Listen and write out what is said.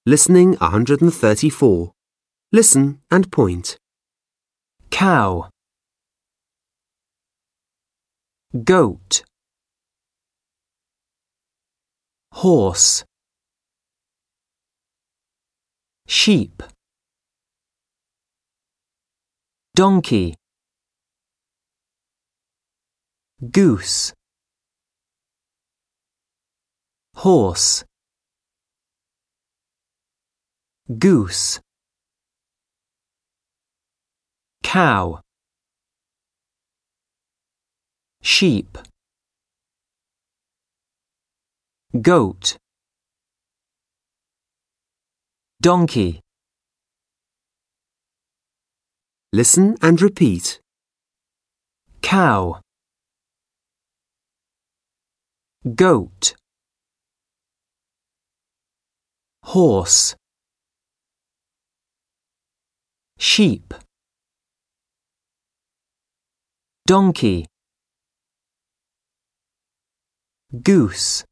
Listening 134. Listen and point. Cow, goat, horse, sheep, donkey, goose, horse, goose, cow, sheep, goat, donkey. Listen and repeat. Cow, goat, horse, sheep, donkey, goose.